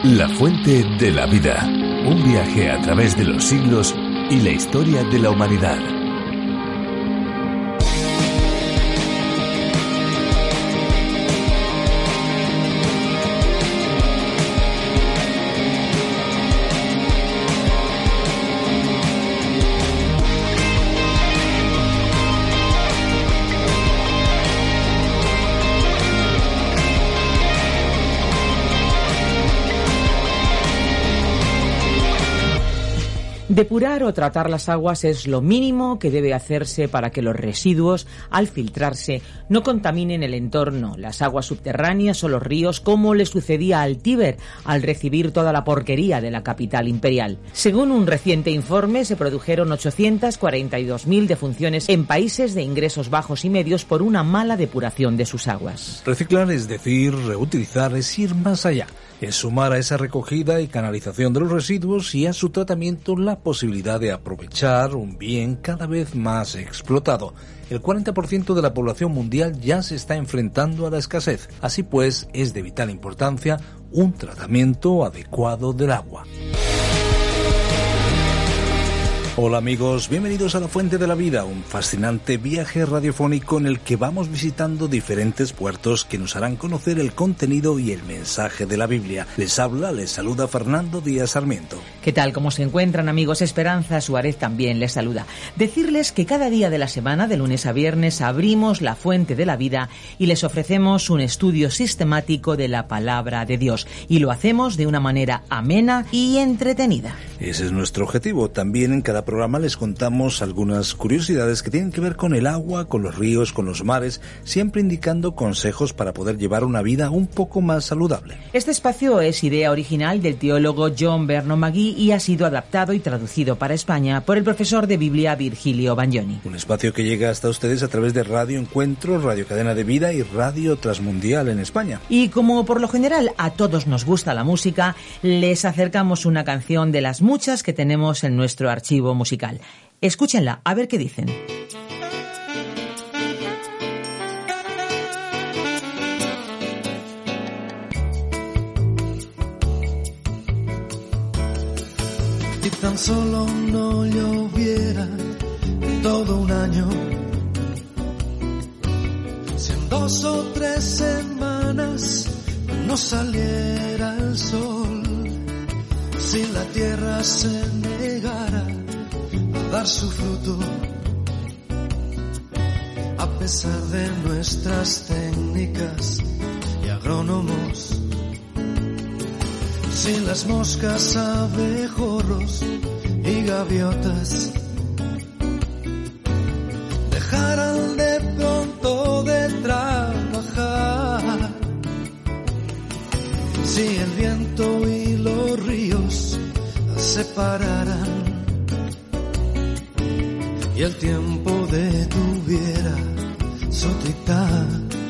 La fuente de la vida. Un viaje a través de los siglos y la historia de la humanidad. Depurar o tratar las aguas es lo mínimo que debe hacerse para que los residuos, al filtrarse, no contaminen el entorno, las aguas subterráneas o los ríos, como le sucedía al Tíber al recibir toda la porquería de la capital imperial. Según un reciente informe, se produjeron 842.000 defunciones en países de ingresos bajos y medios por una mala depuración de sus aguas. Reciclar, es decir, reutilizar, es ir más allá. Es sumar a esa recogida y canalización de los residuos y a su tratamiento la posibilidad de aprovechar un bien cada vez más explotado. El 40% de la población mundial ya se está enfrentando a la escasez. Así pues, es de vital importancia un tratamiento adecuado del agua. Hola amigos, bienvenidos a La Fuente de la Vida, un fascinante viaje radiofónico en el que vamos visitando diferentes puertos que nos harán conocer el contenido y el mensaje de la Biblia. Les saluda Fernando Díaz Sarmiento. ¿Qué tal? ¿Cómo se encuentran, amigos? Esperanza Suárez también les saluda. Decirles que cada día de la semana, de lunes a viernes, abrimos La Fuente de la Vida y les ofrecemos un estudio sistemático de la Palabra de Dios. Y lo hacemos de una manera amena y entretenida. Ese es nuestro objetivo. También en cada programa les contamos algunas curiosidades que tienen que ver con el agua, con los ríos, con los mares, siempre indicando consejos para poder llevar una vida un poco más saludable. Este espacio es idea original del teólogo John Vernon Magee y ha sido adaptado y traducido para España por el profesor de Biblia Virgilio Bagnoni. Un espacio que llega hasta ustedes a través de Radio Encuentro, Radio Cadena de Vida y Radio Transmundial en España. Y como por lo general a todos nos gusta la música, les acercamos una canción de las muchas que tenemos en nuestro archivo musical. Escúchenla, a ver qué dicen. Si tan solo no lloviera todo un año, si en 2 o 3 semanas no saliera el sol, si la tierra se negara a dar su fruto, a pesar de nuestras técnicas y agrónomos, si las moscas, abejorros y gaviotas dejaran de pronto de trabajar, si el viento y los ríos se pararan y el tiempo detuviera su tic-tac,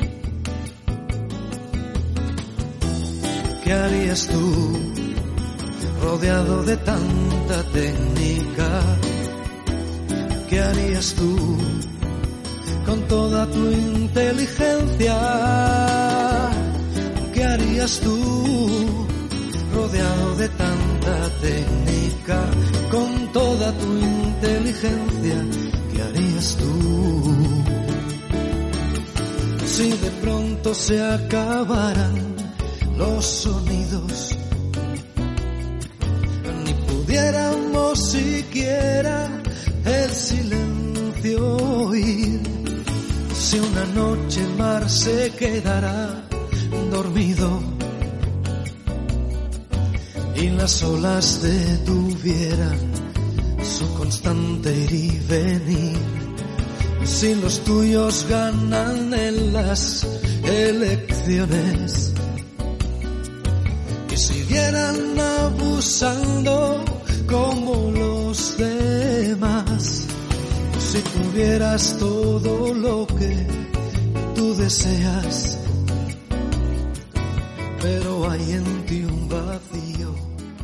¿qué harías tú rodeado de tanta técnica? ¿Qué harías tú con toda tu inteligencia? ¿Qué harías tú rodeado de tanta técnica, con toda tu inteligencia? ¿Qué harías tú si de pronto se acabaran los sonidos, ni pudiéramos siquiera el silencio oír, si una noche el mar se quedará dormido y las olas detuvieran su constante ir y venir, si los tuyos ganan en las elecciones y siguieran abusando como los demás, si tuvieras todo lo que tú deseas, pero hay en ti un vacío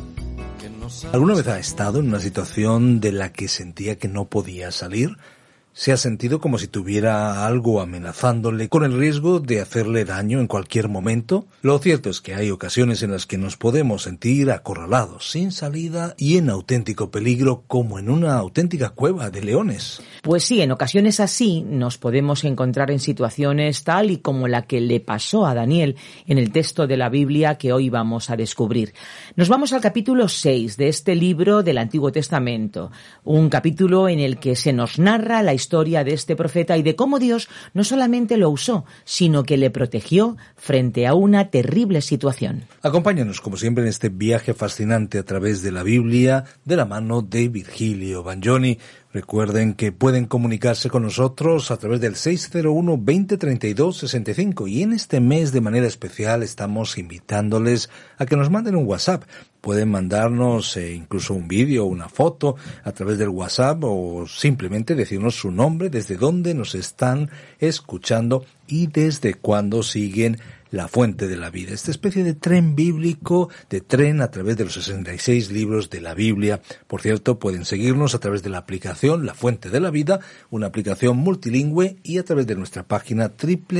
que no sabes. ¿Alguna vez ha estado en una situación de la que sentía que no podía salir? ¿Se ha sentido como si tuviera algo amenazándole con el riesgo de hacerle daño en cualquier momento? Lo cierto es que hay ocasiones en las que nos podemos sentir acorralados, sin salida y en auténtico peligro, como en una auténtica cueva de leones. Pues sí, en ocasiones así nos podemos encontrar en situaciones tal y como la que le pasó a Daniel en el texto de la Biblia que hoy vamos a descubrir. Nos vamos al capítulo 6 de este libro del Antiguo Testamento, un capítulo en el que se nos narra la historia de este profeta y de cómo Dios no solamente lo usó, sino que le protegió frente a una terrible situación. Acompáñanos, como siempre, en este viaje fascinante a través de la Biblia, de la mano de Virgilio Bagnoni. Recuerden que pueden comunicarse con nosotros a través del 601-2032-65 y en este mes de manera especial estamos invitándoles a que nos manden un WhatsApp. Pueden mandarnos incluso un vídeo o una foto a través del WhatsApp o simplemente decirnos su nombre, desde dónde nos están escuchando y desde cuándo siguen La Fuente de la Vida, esta especie de tren bíblico, de tren a través de los 66 libros de la Biblia. Por cierto, pueden seguirnos a través de la aplicación La Fuente de la Vida, una aplicación multilingüe, y a través de nuestra página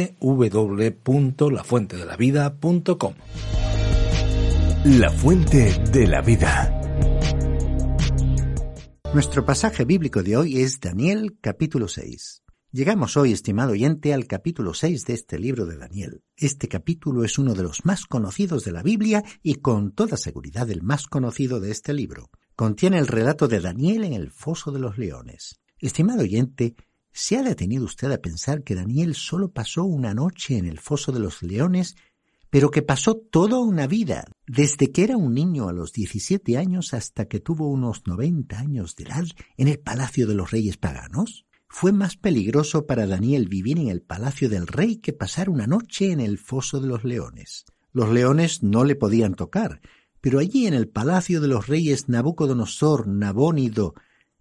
www.lafuentedelavida.com. La Fuente de la Vida. Nuestro pasaje bíblico de hoy es Daniel capítulo 6. Llegamos hoy, estimado oyente, al capítulo 6 de este libro de Daniel. Este capítulo es uno de los más conocidos de la Biblia y con toda seguridad el más conocido de este libro. Contiene el relato de Daniel en el foso de los leones. Estimado oyente, ¿se ha detenido usted a pensar que Daniel solo pasó una noche en el foso de los leones, pero que pasó toda una vida, desde que era un niño a los 17 años hasta que tuvo unos 90 años de edad en el palacio de los reyes paganos? Fue más peligroso para Daniel vivir en el palacio del rey que pasar una noche en el foso de los leones. Los leones no le podían tocar, pero allí en el palacio de los reyes Nabucodonosor, Nabónido,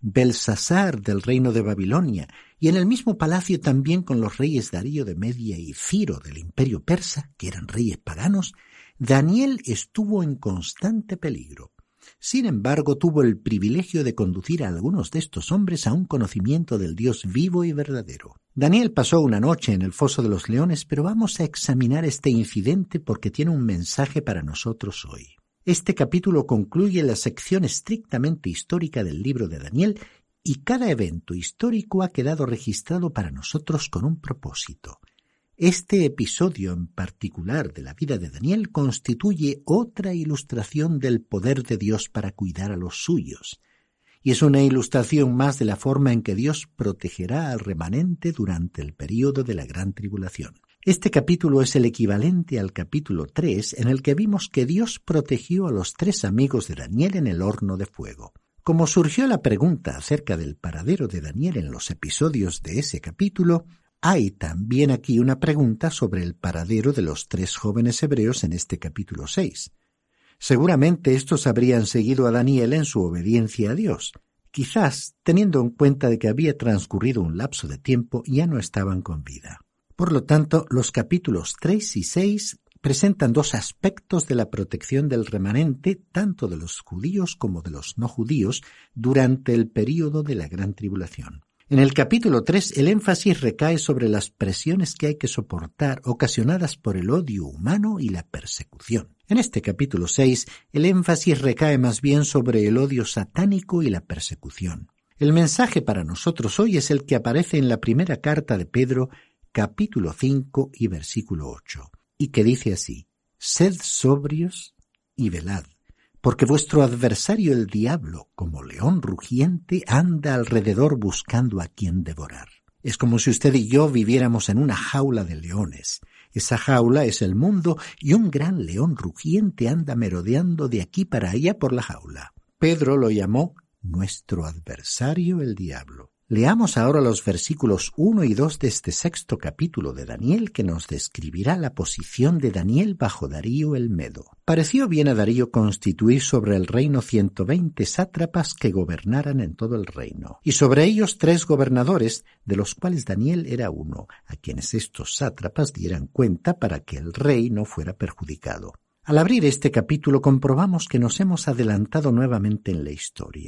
Belsasar del reino de Babilonia, y en el mismo palacio también con los reyes Darío de Media y Ciro del imperio persa, que eran reyes paganos, Daniel estuvo en constante peligro. Sin embargo, tuvo el privilegio de conducir a algunos de estos hombres a un conocimiento del Dios vivo y verdadero. Daniel pasó una noche en el foso de los leones, pero vamos a examinar este incidente porque tiene un mensaje para nosotros hoy. Este capítulo concluye la sección estrictamente histórica del libro de Daniel y cada evento histórico ha quedado registrado para nosotros con un propósito. Este episodio en particular de la vida de Daniel constituye otra ilustración del poder de Dios para cuidar a los suyos, y es una ilustración más de la forma en que Dios protegerá al remanente durante el período de la gran tribulación. Este capítulo es el equivalente al capítulo 3, en el que vimos que Dios protegió a los 3 amigos de Daniel en el horno de fuego. Como surgió la pregunta acerca del paradero de Daniel en los episodios de ese capítulo, hay también aquí una pregunta sobre el paradero de los 3 jóvenes hebreos en este capítulo 6. Seguramente estos habrían seguido a Daniel en su obediencia a Dios. Quizás, teniendo en cuenta de que había transcurrido un lapso de tiempo, ya no estaban con vida. Por lo tanto, los capítulos 3 y 6 presentan 2 aspectos de la protección del remanente, tanto de los judíos como de los no judíos, durante el período de la gran tribulación. En el capítulo 3, el énfasis recae sobre las presiones que hay que soportar ocasionadas por el odio humano y la persecución. En este capítulo 6, el énfasis recae más bien sobre el odio satánico y la persecución. El mensaje para nosotros hoy es el que aparece en la primera carta de Pedro, capítulo 5 y versículo 8, y que dice así: «Sed sobrios y velad, porque vuestro adversario el diablo, como león rugiente, anda alrededor buscando a quien devorar». Es como si usted y yo viviéramos en una jaula de leones. Esa jaula es el mundo y un gran león rugiente anda merodeando de aquí para allá por la jaula. Pedro lo llamó nuestro adversario el diablo. Leamos ahora los versículos 1 y 2 de este 6º capítulo de Daniel, que nos describirá la posición de Daniel bajo Darío el Medo. Pareció bien a Darío constituir sobre el reino 120 sátrapas que gobernaran en todo el reino, y sobre ellos 3 gobernadores, de los cuales Daniel era uno, a quienes estos sátrapas dieran cuenta para que el rey no fuera perjudicado. Al abrir este capítulo comprobamos que nos hemos adelantado nuevamente en la historia.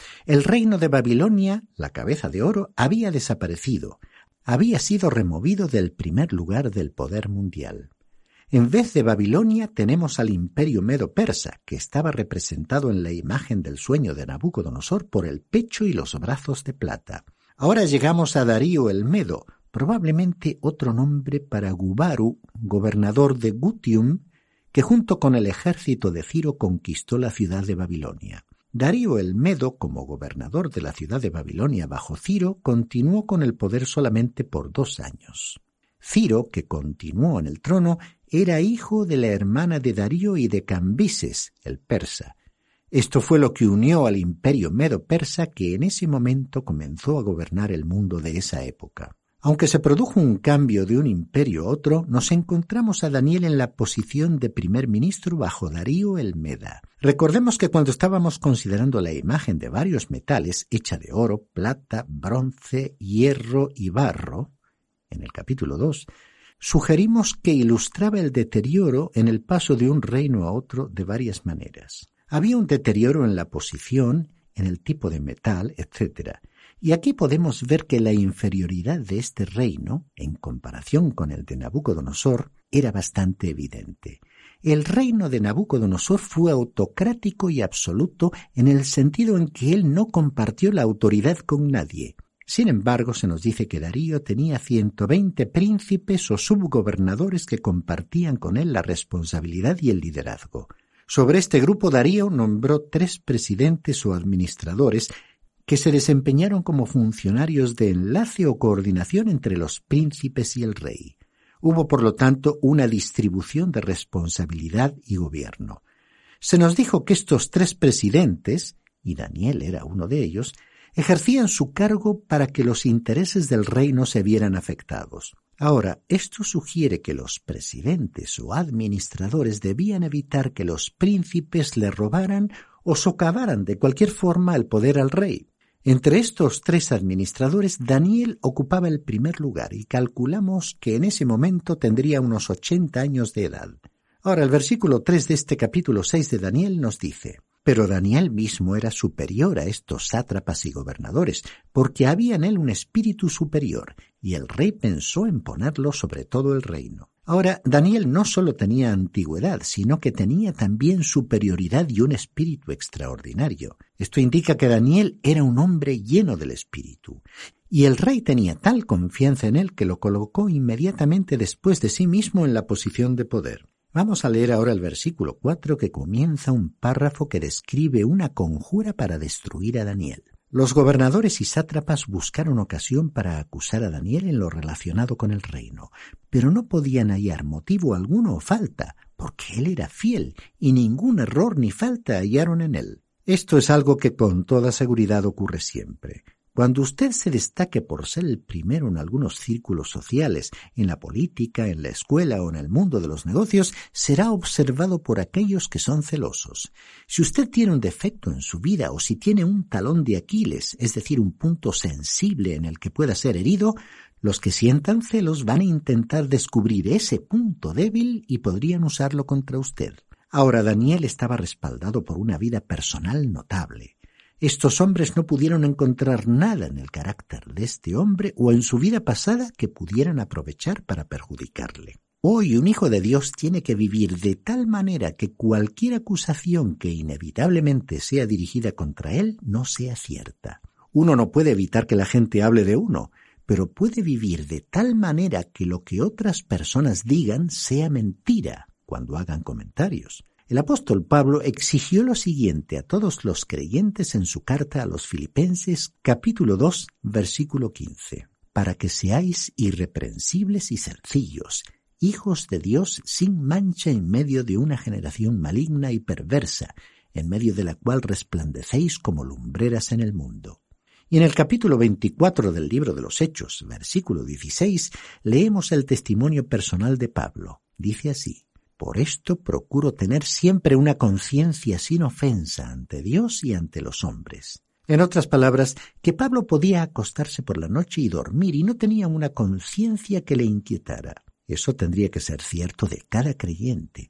El reino de Babilonia, la cabeza de oro, había desaparecido. Había sido removido del primer lugar del poder mundial. En vez de Babilonia tenemos al imperio medo-persa, que estaba representado en la imagen del sueño de Nabucodonosor por el pecho y los brazos de plata. Ahora llegamos a Darío el Medo, probablemente otro nombre para Gubaru, gobernador de Gutium, que junto con el ejército de Ciro conquistó la ciudad de Babilonia. Darío el Medo, como gobernador de la ciudad de Babilonia bajo Ciro, continuó con el poder solamente por 2 años. Ciro, que continuó en el trono, era hijo de la hermana de Darío y de Cambises, el persa. Esto fue lo que unió al imperio medo-persa que en ese momento comenzó a gobernar el mundo de esa época. Aunque se produjo un cambio de un imperio a otro, nos encontramos a Daniel en la posición de primer ministro bajo Darío el Meda. Recordemos que cuando estábamos considerando la imagen de varios metales hecha de oro, plata, bronce, hierro y barro, en el capítulo 2, sugerimos que ilustraba el deterioro en el paso de un reino a otro de varias maneras. Había un deterioro en la posición, en el tipo de metal, etc. Y aquí podemos ver que la inferioridad de este reino, en comparación con el de Nabucodonosor, era bastante evidente. El reino de Nabucodonosor fue autocrático y absoluto en el sentido en que él no compartió la autoridad con nadie. Sin embargo, se nos dice que Darío tenía 120 príncipes o subgobernadores que compartían con él la responsabilidad y el liderazgo. Sobre este grupo Darío nombró 3 presidentes o administradores que se desempeñaron como funcionarios de enlace o coordinación entre los príncipes y el rey. Hubo, por lo tanto, una distribución de responsabilidad y gobierno. Se nos dijo que estos 3 presidentes, y Daniel era uno de ellos, ejercían su cargo para que los intereses del rey no se vieran afectados. Ahora, esto sugiere que los presidentes o administradores debían evitar que los príncipes le robaran o socavaran de cualquier forma el poder al rey. Entre estos 3 administradores, Daniel ocupaba el primer lugar y calculamos que en ese momento tendría unos 80 años de edad. Ahora, el versículo 3 de este capítulo 6 de Daniel nos dice: pero Daniel mismo era superior a estos sátrapas y gobernadores, porque había en él un espíritu superior, y el rey pensó en ponerlo sobre todo el reino. Ahora, Daniel no solo tenía antigüedad, sino que tenía también superioridad y un espíritu extraordinario. Esto indica que Daniel era un hombre lleno del espíritu, y el rey tenía tal confianza en él que lo colocó inmediatamente después de sí mismo en la posición de poder. Vamos a leer ahora el versículo 4, que comienza un párrafo que describe una conjura para destruir a Daniel. Los gobernadores y sátrapas buscaron ocasión para acusar a Daniel en lo relacionado con el reino, pero no podían hallar motivo alguno o falta, porque él era fiel, y ningún error ni falta hallaron en él. Esto es algo que con toda seguridad ocurre siempre. Cuando usted se destaque por ser el primero en algunos círculos sociales, en la política, en la escuela o en el mundo de los negocios, será observado por aquellos que son celosos. Si usted tiene un defecto en su vida o si tiene un talón de Aquiles, es decir, un punto sensible en el que pueda ser herido, los que sientan celos van a intentar descubrir ese punto débil y podrían usarlo contra usted. Ahora, Daniel estaba respaldado por una vida personal notable. Estos hombres no pudieron encontrar nada en el carácter de este hombre o en su vida pasada que pudieran aprovechar para perjudicarle. Hoy un hijo de Dios tiene que vivir de tal manera que cualquier acusación que inevitablemente sea dirigida contra él no sea cierta. Uno no puede evitar que la gente hable de uno, pero puede vivir de tal manera que lo que otras personas digan sea mentira cuando hagan comentarios. El apóstol Pablo exigió lo siguiente a todos los creyentes en su carta a los Filipenses, capítulo 2, versículo 15. Para que seáis irreprensibles y sencillos, hijos de Dios sin mancha en medio de una generación maligna y perversa, en medio de la cual resplandecéis como lumbreras en el mundo. Y en el capítulo 24 del libro de los Hechos, versículo 16, leemos el testimonio personal de Pablo. Dice así: por esto procuro tener siempre una conciencia sin ofensa ante Dios y ante los hombres. En otras palabras, que Pablo podía acostarse por la noche y dormir y no tenía una conciencia que le inquietara. Eso tendría que ser cierto de cada creyente.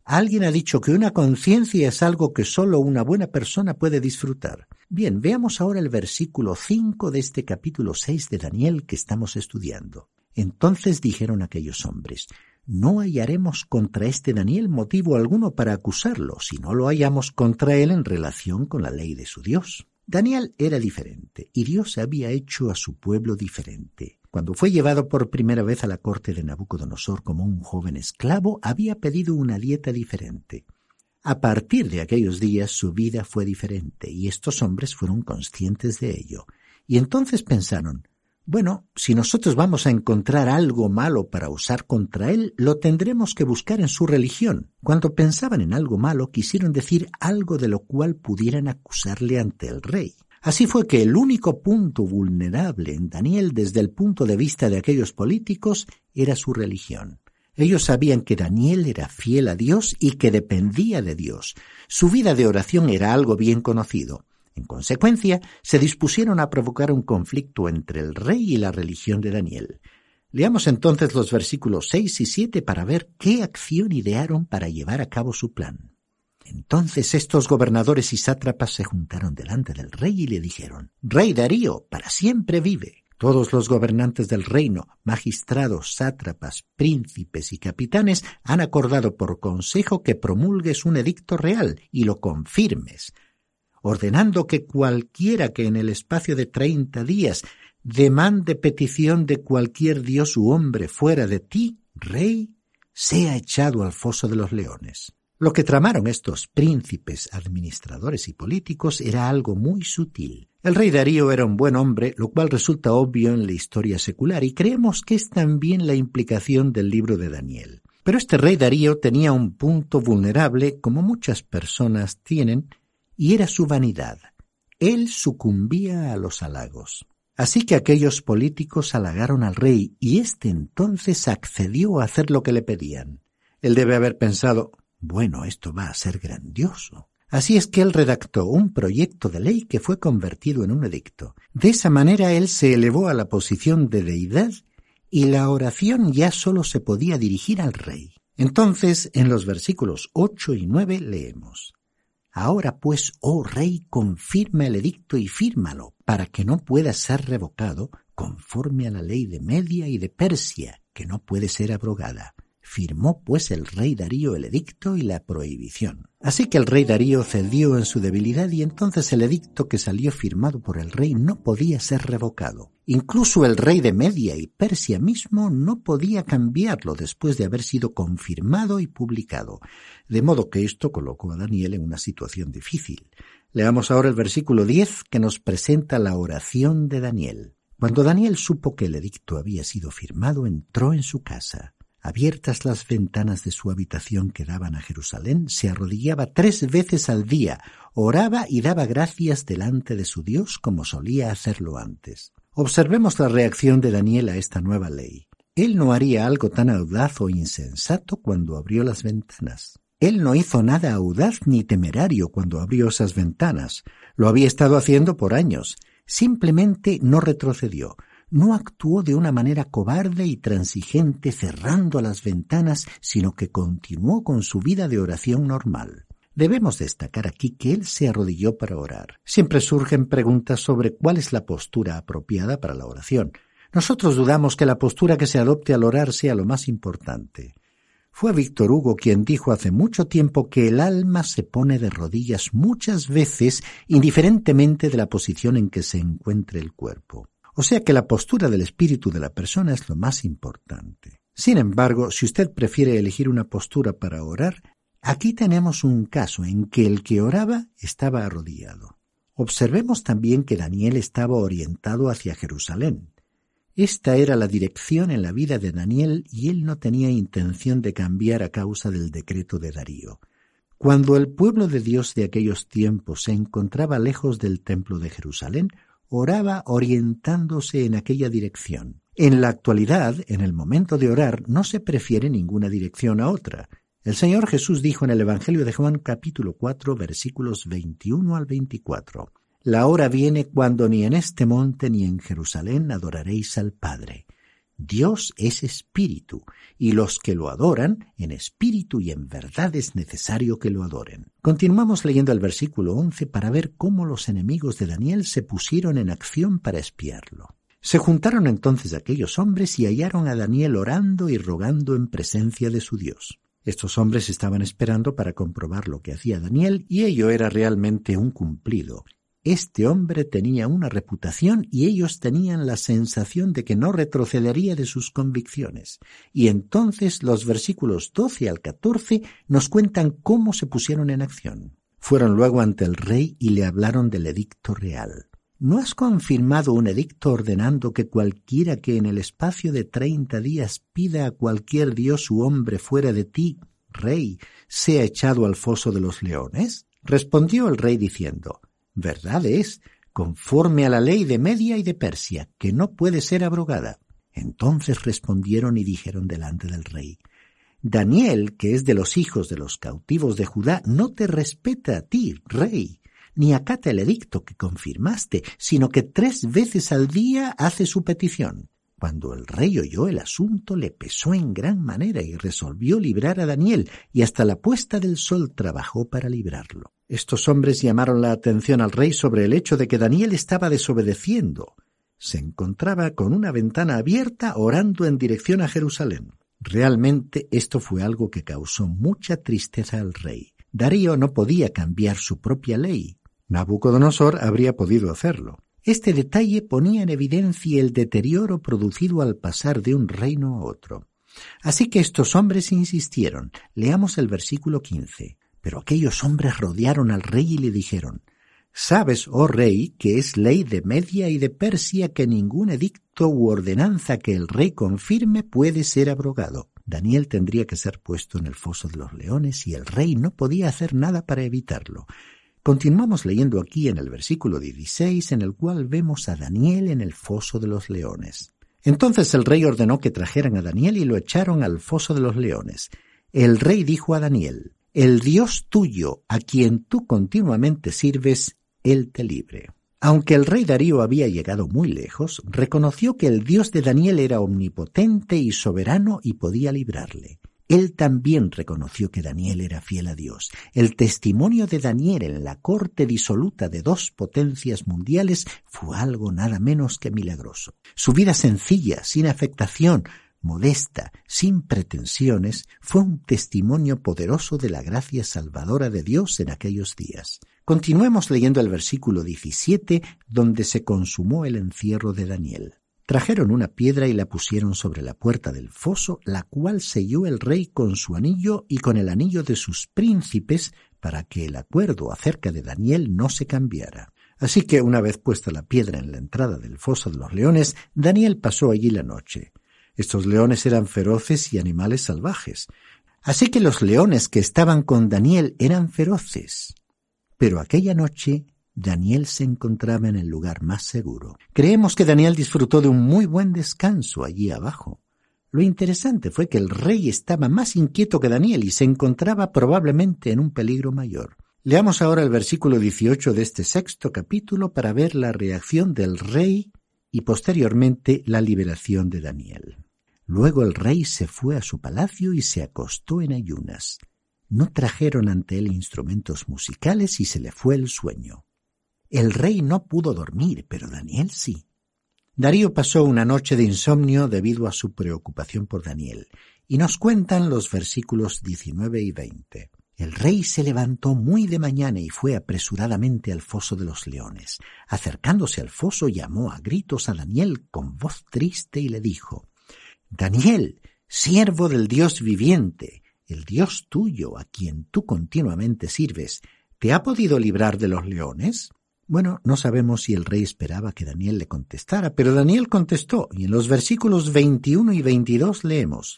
Alguien ha dicho que una conciencia es algo que solo una buena persona puede disfrutar. Bien, veamos ahora el versículo 5 de este capítulo 6 de Daniel que estamos estudiando. Entonces dijeron aquellos hombres: no hallaremos contra este Daniel motivo alguno para acusarlo, si no lo hallamos contra él en relación con la ley de su Dios. Daniel era diferente, y Dios había hecho a su pueblo diferente. Cuando fue llevado por primera vez a la corte de Nabucodonosor como un joven esclavo, había pedido una dieta diferente. A partir de aquellos días su vida fue diferente, y estos hombres fueron conscientes de ello. Y entonces pensaron: bueno, si nosotros vamos a encontrar algo malo para usar contra él, lo tendremos que buscar en su religión. Cuando pensaban en algo malo, quisieron decir algo de lo cual pudieran acusarle ante el rey. Así fue que el único punto vulnerable en Daniel desde el punto de vista de aquellos políticos era su religión. Ellos sabían que Daniel era fiel a Dios y que dependía de Dios. Su vida de oración era algo bien conocido. En consecuencia, se dispusieron a provocar un conflicto entre el rey y la religión de Daniel. Leamos entonces los versículos 6 y 7 para ver qué acción idearon para llevar a cabo su plan. Entonces estos gobernadores y sátrapas se juntaron delante del rey y le dijeron: «Rey Darío, para siempre vive. Todos los gobernantes del reino, magistrados, sátrapas, príncipes y capitanes han acordado por consejo que promulgues un edicto real y lo confirmes, ordenando que cualquiera que en el espacio de 30 días demande petición de cualquier dios u hombre fuera de ti, rey, sea echado al foso de los leones». Lo que tramaron estos príncipes, administradores y políticos era algo muy sutil. El rey Darío era un buen hombre, lo cual resulta obvio en la historia secular, y creemos que es también la implicación del libro de Daniel. Pero este rey Darío tenía un punto vulnerable, como muchas personas tienen, y era su vanidad. Él sucumbía a los halagos. Así que aquellos políticos halagaron al rey, y éste entonces accedió a hacer lo que le pedían. Él debe haber pensado: bueno, esto va a ser grandioso. Así es que él redactó un proyecto de ley que fue convertido en un edicto. De esa manera él se elevó a la posición de deidad y la oración ya solo se podía dirigir al rey. Entonces, en los versículos 8 y 9 leemos: «Ahora pues, oh rey, confirma el edicto y fírmalo, para que no pueda ser revocado, conforme a la ley de Media y de Persia, que no puede ser abrogada». Firmó pues el rey Darío el edicto y la prohibición. Así que el rey Darío cedió en su debilidad, y entonces el edicto que salió firmado por el rey no podía ser revocado. Incluso el rey de Media y Persia mismo no podía cambiarlo después de haber sido confirmado y publicado. De modo que esto colocó a Daniel en una situación difícil. Leamos ahora el versículo 10 que nos presenta la oración de Daniel. Cuando Daniel supo que el edicto había sido firmado, entró en su casa. Abiertas las ventanas de su habitación que daban a Jerusalén, se arrodillaba 3 veces al día, oraba y daba gracias delante de su Dios como solía hacerlo antes. Observemos la reacción de Daniel a esta nueva ley. Él no haría algo tan audaz o insensato cuando abrió las ventanas. Él no hizo nada audaz ni temerario cuando abrió esas ventanas. Lo había estado haciendo por años. Simplemente no retrocedió. No actuó de una manera cobarde y transigente cerrando las ventanas, sino que continuó con su vida de oración normal. Debemos destacar aquí que él se arrodilló para orar. Siempre surgen preguntas sobre cuál es la postura apropiada para la oración. Nosotros dudamos que la postura que se adopte al orar sea lo más importante. Fue Víctor Hugo quien dijo hace mucho tiempo que el alma se pone de rodillas muchas veces, indiferentemente de la posición en que se encuentre el cuerpo. O sea que la postura del espíritu de la persona es lo más importante. Sin embargo, si usted prefiere elegir una postura para orar, aquí tenemos un caso en que el que oraba estaba arrodillado. Observemos también que Daniel estaba orientado hacia Jerusalén. Esta era la dirección en la vida de Daniel y él no tenía intención de cambiar a causa del decreto de Darío. Cuando el pueblo de Dios de aquellos tiempos se encontraba lejos del templo de Jerusalén, oraba orientándose en aquella dirección. En la actualidad, en el momento de orar, no se prefiere ninguna dirección a otra. El Señor Jesús dijo en el Evangelio de Juan capítulo 4, versículos 21 al 24, «La hora viene cuando ni en este monte ni en Jerusalén adoraréis al Padre. Dios es espíritu, y los que lo adoran, en espíritu y en verdad es necesario que lo adoren. Continuamos leyendo el versículo 11 para ver cómo los enemigos de Daniel se pusieron en acción para espiarlo. Se juntaron entonces aquellos hombres y hallaron a Daniel orando y rogando en presencia de su Dios. Estos hombres estaban esperando para comprobar lo que hacía Daniel, y ello era realmente un cumplido. Este hombre tenía una reputación y ellos tenían la sensación de que no retrocedería de sus convicciones. Y entonces los versículos 12 al 14 nos cuentan cómo se pusieron en acción. Fueron luego ante el rey y le hablaron del edicto real. ¿No has confirmado un edicto ordenando que cualquiera que en el espacio de 30 días pida a cualquier dios u hombre fuera de ti, rey, sea echado al foso de los leones? Respondió el rey diciendo: verdad es, conforme a la ley de Media y de Persia, que no puede ser abrogada. Entonces respondieron y dijeron delante del rey: Daniel, que es de los hijos de los cautivos de Judá, no te respeta a ti, rey, ni acata el edicto que confirmaste, sino que 3 veces al día hace su petición. Cuando el rey oyó el asunto, le pesó en gran manera y resolvió librar a Daniel, y hasta la puesta del sol trabajó para librarlo. Estos hombres llamaron la atención al rey sobre el hecho de que Daniel estaba desobedeciendo. Se encontraba con una ventana abierta orando en dirección a Jerusalén. Realmente esto fue algo que causó mucha tristeza al rey. Darío no podía cambiar su propia ley. Nabucodonosor habría podido hacerlo. Este detalle ponía en evidencia el deterioro producido al pasar de un reino a otro. Así que estos hombres insistieron. Leamos el versículo 15. Pero aquellos hombres rodearon al rey y le dijeron: «Sabes, oh rey, que es ley de Media y de Persia que ningún edicto u ordenanza que el rey confirme puede ser abrogado». Daniel tendría que ser puesto en el foso de los leones y el rey no podía hacer nada para evitarlo. Continuamos leyendo aquí en el versículo 16, en el cual vemos a Daniel en el foso de los leones. Entonces el rey ordenó que trajeran a Daniel y lo echaron al foso de los leones. El rey dijo a Daniel: «El Dios tuyo, a quien tú continuamente sirves, él te libre». Aunque el rey Darío había llegado muy lejos, reconoció que el Dios de Daniel era omnipotente y soberano y podía librarle. Él también reconoció que Daniel era fiel a Dios. El testimonio de Daniel en la corte disoluta de 2 potencias mundiales fue algo nada menos que milagroso. Su vida sencilla, sin afectación, modesta, sin pretensiones, fue un testimonio poderoso de la gracia salvadora de Dios en aquellos días. Continuemos leyendo el versículo 17, donde se consumó el encierro de Daniel. Trajeron una piedra y la pusieron sobre la puerta del foso, la cual selló el rey con su anillo y con el anillo de sus príncipes, para que el acuerdo acerca de Daniel no se cambiara. Así que, una vez puesta la piedra en la entrada del foso de los leones, Daniel pasó allí la noche. Estos leones eran feroces y animales salvajes. Así que los leones que estaban con Daniel eran feroces. Pero aquella noche Daniel se encontraba en el lugar más seguro. Creemos que Daniel disfrutó de un muy buen descanso allí abajo. Lo interesante fue que el rey estaba más inquieto que Daniel y se encontraba probablemente en un peligro mayor. Leamos ahora el versículo 18 de este 6º capítulo para ver la reacción del rey y posteriormente la liberación de Daniel. Luego el rey se fue a su palacio y se acostó en ayunas. No trajeron ante él instrumentos musicales y se le fue el sueño. El rey no pudo dormir, pero Daniel sí. Darío pasó una noche de insomnio debido a su preocupación por Daniel, y nos cuentan los versículos 19 y 20. El rey se levantó muy de mañana y fue apresuradamente al foso de los leones. Acercándose al foso, llamó a gritos a Daniel con voz triste y le dijo: «Daniel, siervo del Dios viviente, el Dios tuyo, a quien tú continuamente sirves, ¿te ha podido librar de los leones?» Bueno, no sabemos si el rey esperaba que Daniel le contestara, pero Daniel contestó, y en los versículos 21 y 22 leemos: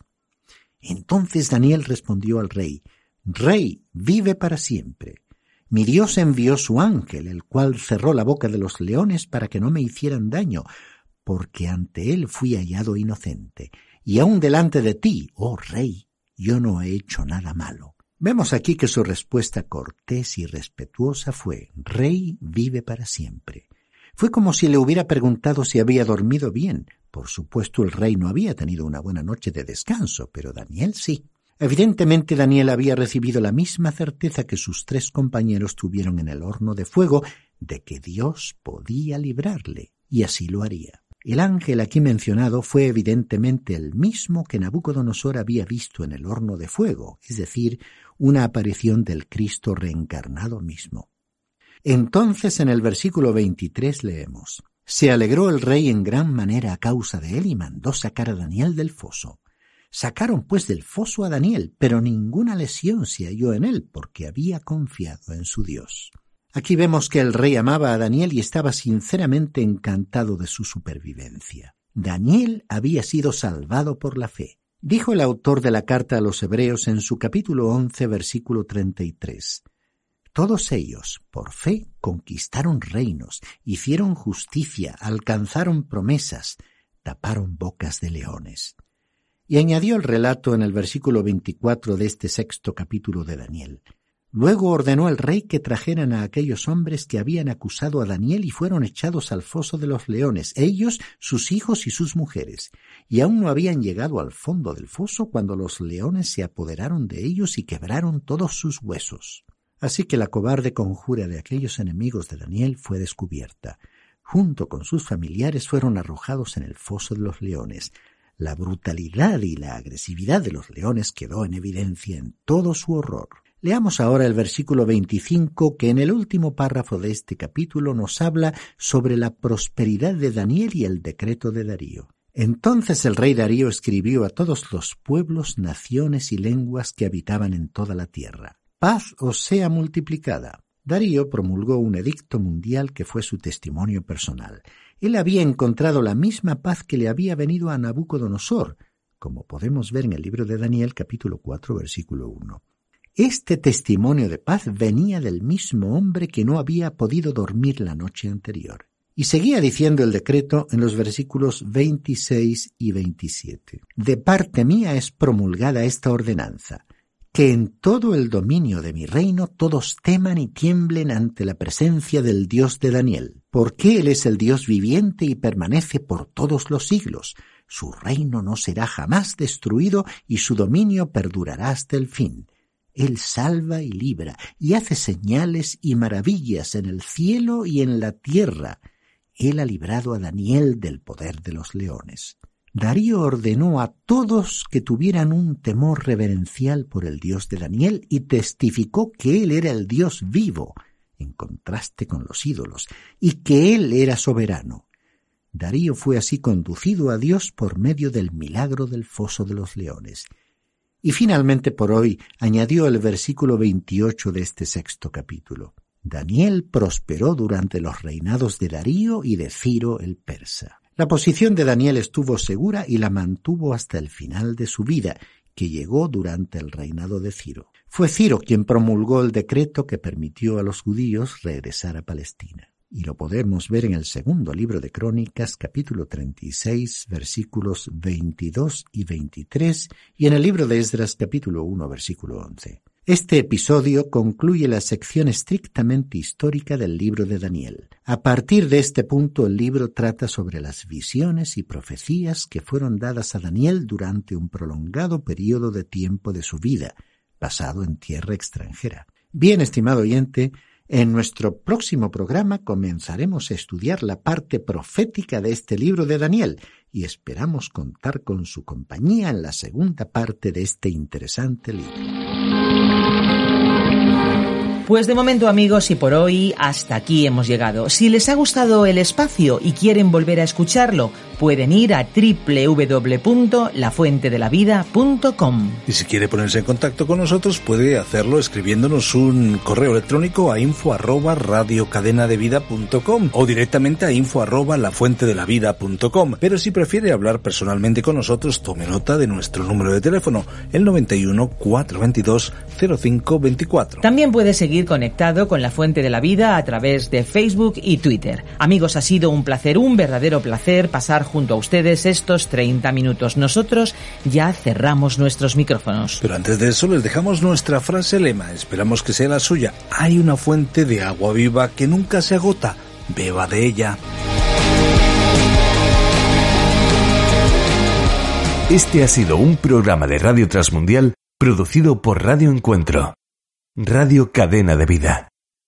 Entonces Daniel respondió al rey: «Rey, vive para siempre. Mi Dios envió su ángel, el cual cerró la boca de los leones para que no me hicieran daño, porque ante él fui hallado inocente, y aun delante de ti, oh rey, yo no he hecho nada malo». Vemos aquí que su respuesta cortés y respetuosa fue: «Rey, vive para siempre». Fue como si le hubiera preguntado si había dormido bien, Por supuesto, el rey no había tenido una buena noche de descanso, pero Daniel sí. Evidentemente, Daniel había recibido la misma certeza que sus 3 compañeros tuvieron en el horno de fuego de que Dios podía librarle, y así lo haría. El ángel aquí mencionado fue evidentemente el mismo que Nabucodonosor había visto en el horno de fuego, es decir, una aparición del Cristo reencarnado mismo. Entonces, en el versículo 23 leemos: «Se alegró el rey en gran manera a causa de él y mandó sacar a Daniel del foso. Sacaron pues del foso a Daniel, pero ninguna lesión se halló en él, porque había confiado en su Dios». Aquí vemos que el rey amaba a Daniel y estaba sinceramente encantado de su supervivencia. Daniel había sido salvado por la fe. Dijo el autor de la carta a los Hebreos en su capítulo 11, versículo 33: «Todos ellos, por fe, conquistaron reinos, hicieron justicia, alcanzaron promesas, taparon bocas de leones». Y añadió el relato en el versículo 24 de este 6º capítulo de Daniel: «Luego ordenó el rey que trajeran a aquellos hombres que habían acusado a Daniel y fueron echados al foso de los leones, ellos, sus hijos y sus mujeres. Y aún no habían llegado al fondo del foso cuando los leones se apoderaron de ellos y quebraron todos sus huesos». Así que la cobarde conjura de aquellos enemigos de Daniel fue descubierta. Junto con sus familiares fueron arrojados en el foso de los leones. La brutalidad y la agresividad de los leones quedó en evidencia en todo su horror. Leamos ahora el versículo 25, que en el último párrafo de este capítulo nos habla sobre la prosperidad de Daniel y el decreto de Darío. Entonces el rey Darío escribió a todos los pueblos, naciones y lenguas que habitaban en toda la tierra: «Paz os sea multiplicada». Darío promulgó un edicto mundial que fue su testimonio personal. Él había encontrado la misma paz que le había venido a Nabucodonosor, como podemos ver en el libro de Daniel, capítulo 4, versículo 1. Este testimonio de paz venía del mismo hombre que no había podido dormir la noche anterior. Y seguía diciendo el decreto en los versículos 26 y 27. «De parte mía es promulgada esta ordenanza, que en todo el dominio de mi reino todos teman y tiemblen ante la presencia del Dios de Daniel, porque Él es el Dios viviente y permanece por todos los siglos. Su reino no será jamás destruido y su dominio perdurará hasta el fin. Él salva y libra y hace señales y maravillas en el cielo y en la tierra. Él ha librado a Daniel del poder de los leones». Darío ordenó a todos que tuvieran un temor reverencial por el Dios de Daniel y testificó que Él era el Dios vivo, en contraste con los ídolos, y que Él era soberano. Darío fue así conducido a Dios por medio del milagro del foso de los leones. Y finalmente por hoy añadió el versículo 28 de este 6º capítulo: «Daniel prosperó durante los reinados de Darío y de Ciro el persa». La posición de Daniel estuvo segura y la mantuvo hasta el final de su vida, que llegó durante el reinado de Ciro. Fue Ciro quien promulgó el decreto que permitió a los judíos regresar a Palestina. Y lo podemos ver en el 2º libro de Crónicas, capítulo 36, versículos 22 y 23, y en el libro de Esdras, capítulo 1, versículo 11. Este episodio concluye la sección estrictamente histórica del libro de Daniel. A partir de este punto, el libro trata sobre las visiones y profecías que fueron dadas a Daniel durante un prolongado periodo de tiempo de su vida, pasado en tierra extranjera. Bien, estimado oyente, en nuestro próximo programa comenzaremos a estudiar la parte profética de este libro de Daniel y esperamos contar con su compañía en la segunda parte de este interesante libro. Pues de momento, amigos, y por hoy hasta aquí hemos llegado. Si les ha gustado el espacio y quieren volver a escucharlo, pueden ir a www.lafuentedelavida.com. Y si quiere ponerse en contacto con nosotros, puede hacerlo escribiéndonos un correo electrónico a info@radiocadenadevida.com o directamente a info@lafuentedelavida.com. Pero si prefiere hablar personalmente con nosotros, tome nota de nuestro número de teléfono, el 91 422 0524. También puede seguir conectado con La Fuente de la Vida a través de Facebook y Twitter. Amigos, ha sido un placer, un verdadero placer pasar junto a ustedes estos 30 minutos. Nosotros ya cerramos nuestros micrófonos. Pero antes de eso les dejamos nuestra frase lema, esperamos que sea la suya. Hay una fuente de agua viva que nunca se agota, beba de ella. Este ha sido un programa de Radio Transmundial producido por Radio Encuentro, Radio Cadena de Vida.